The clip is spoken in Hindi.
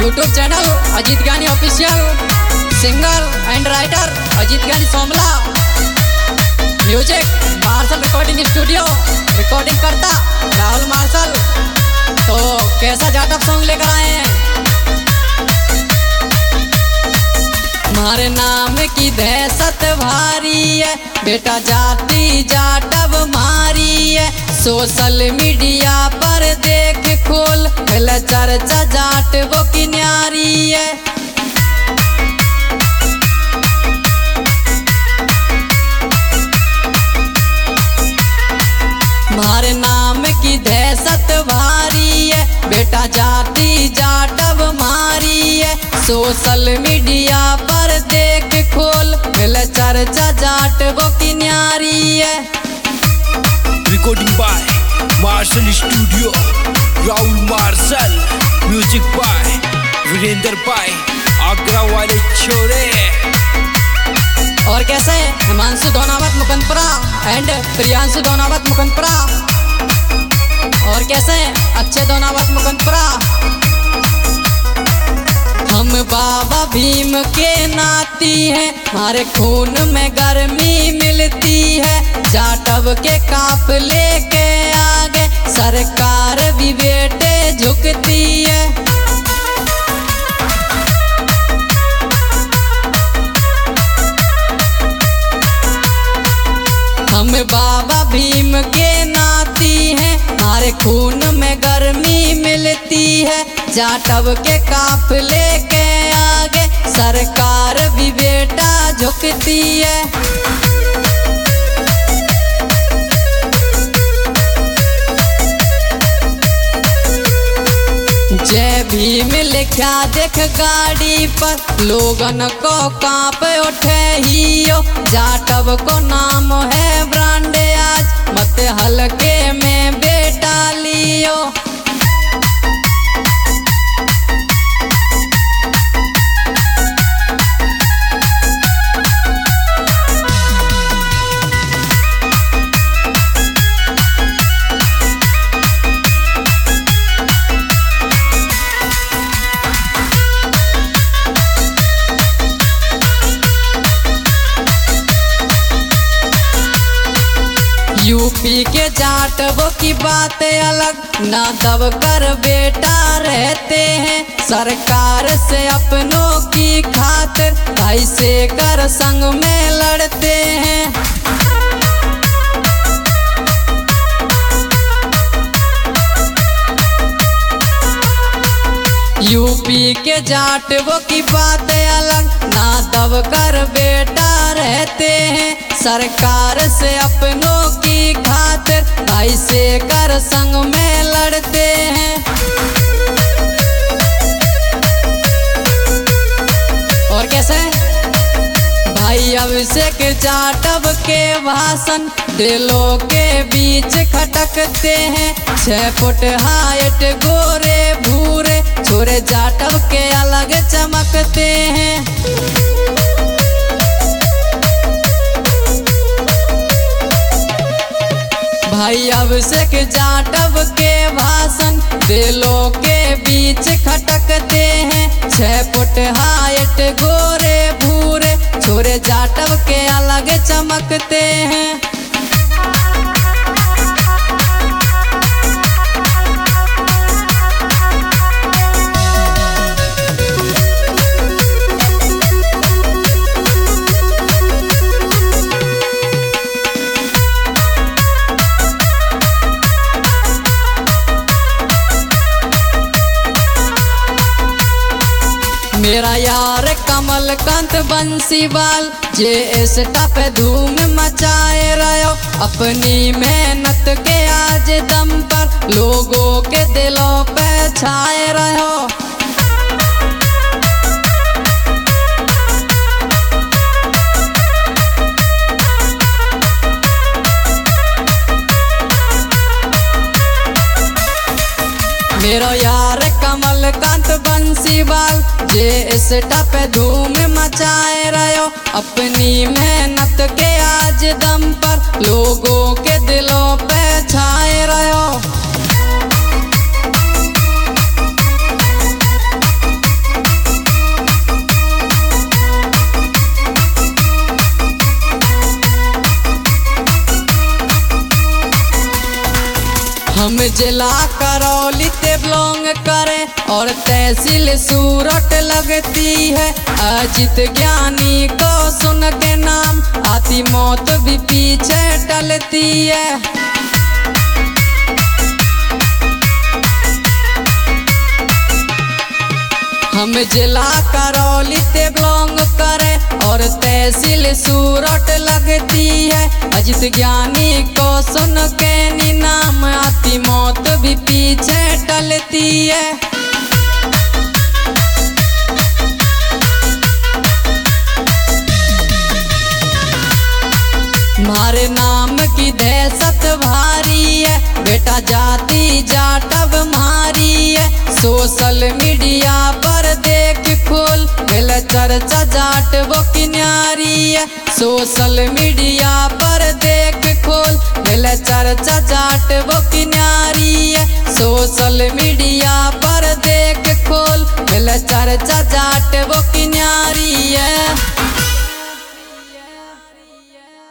YouTube channel Ajit Gyani official, singer and writer Ajit Gyani Somla, music Marshal recording studio, recording करता राहुल मार्शल। तो कैसा जाटअप सॉन्ग लेकर आए हैं? हमारे नाम की दहशत भारी है, बेटा जाति जाटव मारी है। सोशल मीडिया पर देख खोल, पहले चर्चा जाट वो की न्यारी है। हमारे नाम की दहशत भारी है, बेटा जाति जाटव मारी है। सोशल मीडिया पर देख खोल, पहले चर्चा जाट वो की न्यारी है। Recording by Marshal studio, Rahul Marshal, music by Virendra by Agra वाले छोरे। और कैसे हिमांशु दोनावत मुकंदपुरा एंड प्रियांशु दोनावत मुकंदपुरा। और कैसे अच्छे दोनावत मुकंदपुरा। हम बाबा भीम के नाती हैं, हमारे खून में गर्मी मिलती है। जाटव के काफिले के आगे सरकार भी बेटे झुकती है। हम बाबा भीम के नाती हैं, हमारे खून में गर्मी मिलती है। जाटव के काफिले के आगे सरकार भी बेटा झुकती है। जय भीम लिखा देख गाड़ी पर, लोगन को कांप उठे हियो। जाटव को नाम है ब्रांड आज, मत हल्के में बेटा लियो। यूपी के जाटवों की बातें अलग, ना दब कर बेटा रहते हैं। सरकार से अपनों की खातिर भाई से कर संग में लड़ते हैं। यूपी के जाटवों की बातें अलग, ना दब कर बेटा रहते हैं। सरकार से अपनों की खातिर भाई से कर संग में लड़ते हैं। और कैसे भाई अभिषेक जाटव के भाषण दिलों के बीच खटकते हैं। 6 फुट हाइट गोरे भूरे छोरे जाटव के अलग चमकते हैं। भाई अभिषेक जाटव के भाषण दिलों के बीच खटकते हैं। 6 फुट हाइट गोरे भूरे छोरे जाटव के अलग चमकते हैं। मेरा यार कमलकांत बंसीवाल जे इंस्टा पे धूम मचाए रहो। अपनी मेहनत के आज दम पर लोगों के दिलों पे छाए रहो। मेरो यार कमलकांत बंसीवाल जे इंस्टा पे धूम मचाए रहो। अपनी मेहनत के आज दम पर लोगों के दिलों पे छाए रहो। जिला करौली ते बिलोंग करे और तहसील सूरत लगती है। अजित ज्ञानी को सुन के नाम आती मौत भी पीछे टलती है। हम जिला करौली ते बिलोंग करे और तहसील सूरत लगती है। अजित ज्ञानी को सुन के नी नाम आती मौत भी पीछे टलती है। मारे नाम की दहशत भारी है, बेटा जाति जाटव मारी है। सोशल मीडिया पर देख खोल मिल चर्चा जाट वो किनारी है। सोशल मीडिया पर देख खोल मिल चर्चा जाट वो किनारी है। सोशल मीडिया पर देख खोल मिल चर्चा जाट